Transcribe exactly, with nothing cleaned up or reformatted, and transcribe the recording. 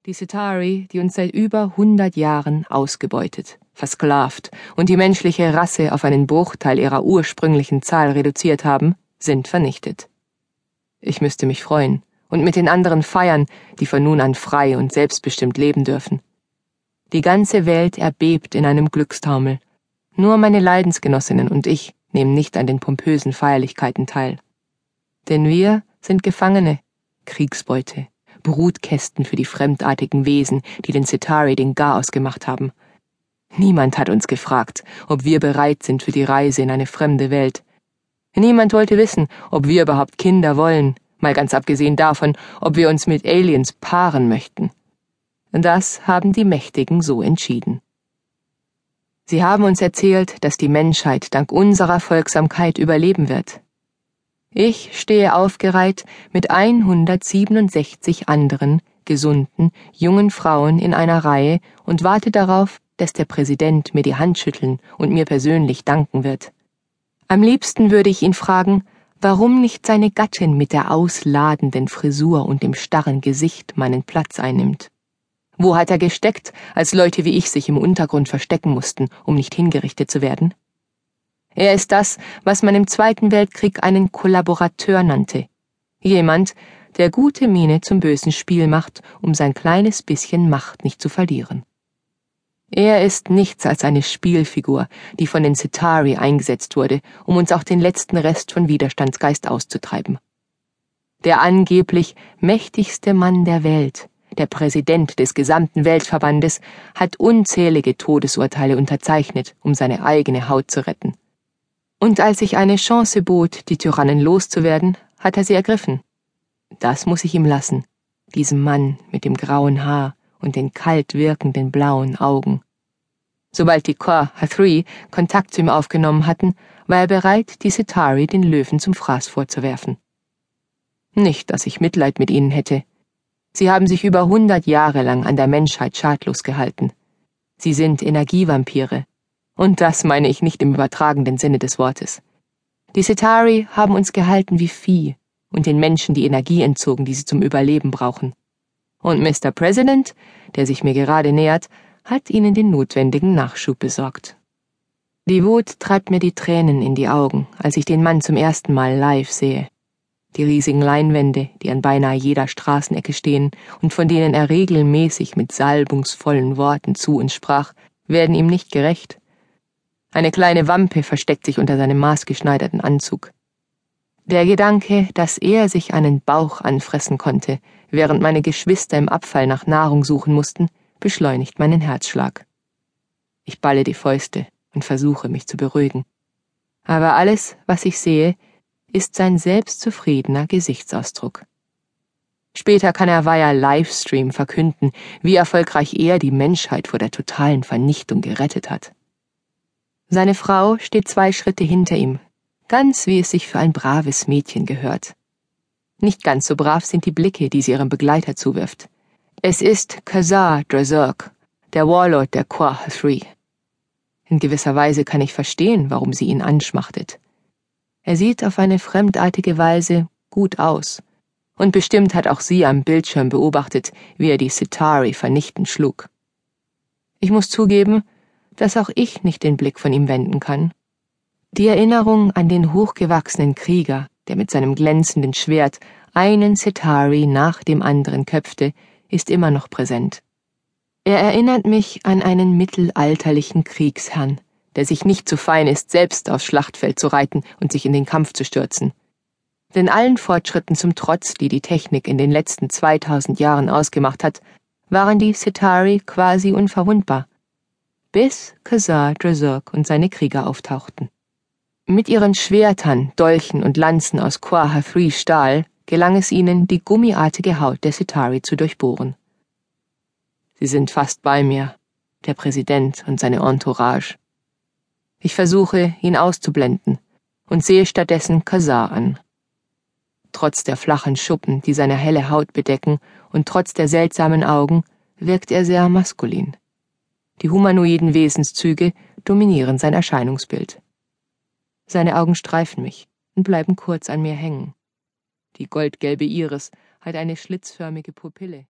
Die Cetari, die uns seit über hundert Jahren ausgebeutet, versklavt und die menschliche Rasse auf einen Bruchteil ihrer ursprünglichen Zahl reduziert haben, sind vernichtet. Ich müsste mich freuen und mit den anderen feiern, die von nun an frei und selbstbestimmt leben dürfen. Die ganze Welt erbebt in einem Glückstaumel. Nur meine Leidensgenossinnen und ich nehmen nicht an den pompösen Feierlichkeiten teil. Denn wir sind Gefangene, Kriegsbeute, Brutkästen für die fremdartigen Wesen, die den Cetari den Garaus gemacht haben. Niemand hat uns gefragt, ob wir bereit sind für die Reise in eine fremde Welt. Niemand wollte wissen, ob wir überhaupt Kinder wollen, mal ganz abgesehen davon, ob wir uns mit Aliens paaren möchten. Das haben die Mächtigen so entschieden. Sie haben uns erzählt, dass die Menschheit dank unserer Folgsamkeit überleben wird. Ich stehe aufgereiht mit hundertsiebenundsechzig anderen, gesunden, jungen Frauen in einer Reihe und warte darauf, dass der Präsident mir die Hand schütteln und mir persönlich danken wird. Am liebsten würde ich ihn fragen, warum nicht seine Gattin mit der ausladenden Frisur und dem starren Gesicht meinen Platz einnimmt. Wo hat er gesteckt, als Leute wie ich sich im Untergrund verstecken mussten, um nicht hingerichtet zu werden? Er ist das, was man im Zweiten Weltkrieg einen Kollaborateur nannte. Jemand, der gute Miene zum bösen Spiel macht, um sein kleines bisschen Macht nicht zu verlieren. Er ist nichts als eine Spielfigur, die von den Cetari eingesetzt wurde, um uns auch den letzten Rest von Widerstandsgeist auszutreiben. Der angeblich mächtigste Mann der Welt, der Präsident des gesamten Weltverbandes, hat unzählige Todesurteile unterzeichnet, um seine eigene Haut zu retten. Und als sich eine Chance bot, die Tyrannen loszuwerden, hat er sie ergriffen. Das muss ich ihm lassen, diesem Mann mit dem grauen Haar und den kalt wirkenden blauen Augen. Sobald die Quah-Hathri Kontakt zu ihm aufgenommen hatten, war er bereit, die Cetari den Löwen zum Fraß vorzuwerfen. Nicht, dass ich Mitleid mit ihnen hätte. Sie haben sich über hundert Jahre lang an der Menschheit schadlos gehalten. Sie sind Energievampire. Und das meine ich nicht im übertragenen Sinne des Wortes. Die Cetari haben uns gehalten wie Vieh und den Menschen die Energie entzogen, die sie zum Überleben brauchen. Und Mister President, der sich mir gerade nähert, hat ihnen den notwendigen Nachschub besorgt. Die Wut treibt mir die Tränen in die Augen, als ich den Mann zum ersten Mal live sehe. Die riesigen Leinwände, die an beinahe jeder Straßenecke stehen und von denen er regelmäßig mit salbungsvollen Worten zu uns sprach, werden ihm nicht gerecht. Eine kleine Wampe versteckt sich unter seinem maßgeschneiderten Anzug. Der Gedanke, dass er sich einen Bauch anfressen konnte, während meine Geschwister im Abfall nach Nahrung suchen mussten, beschleunigt meinen Herzschlag. Ich balle die Fäuste und versuche, mich zu beruhigen. Aber alles, was ich sehe, ist sein selbstzufriedener Gesichtsausdruck. Später kann er via Livestream verkünden, wie erfolgreich er die Menschheit vor der totalen Vernichtung gerettet hat. Seine Frau steht zwei Schritte hinter ihm, ganz wie es sich für ein braves Mädchen gehört. Nicht ganz so brav sind die Blicke, die sie ihrem Begleiter zuwirft. Es ist Khazar Drazurk, der Warlord der Quah-Hathri. In gewisser Weise kann ich verstehen, warum sie ihn anschmachtet. Er sieht auf eine fremdartige Weise gut aus, und bestimmt hat auch sie am Bildschirm beobachtet, wie er die Cetari vernichtend schlug. Ich muss zugeben, dass auch ich nicht den Blick von ihm wenden kann. Die Erinnerung an den hochgewachsenen Krieger, der mit seinem glänzenden Schwert einen Cetari nach dem anderen köpfte, ist immer noch präsent. Er erinnert mich an einen mittelalterlichen Kriegsherrn, der sich nicht zu fein ist, selbst aufs Schlachtfeld zu reiten und sich in den Kampf zu stürzen. Denn allen Fortschritten zum Trotz, die die Technik in den letzten zweitausend Jahren ausgemacht hat, waren die Cetari quasi unverwundbar, bis Khazar Drazurk und seine Krieger auftauchten. Mit ihren Schwertern, Dolchen und Lanzen aus Quah-Hathri Stahl gelang es ihnen, die gummiartige Haut der Cetari zu durchbohren. Sie sind fast bei mir, der Präsident und seine Entourage. Ich versuche, ihn auszublenden und sehe stattdessen Khazar an. Trotz der flachen Schuppen, die seine helle Haut bedecken, und trotz der seltsamen Augen, wirkt er sehr maskulin. Die humanoiden Wesenszüge dominieren sein Erscheinungsbild. Seine Augen streifen mich und bleiben kurz an mir hängen. Die goldgelbe Iris hat eine schlitzförmige Pupille.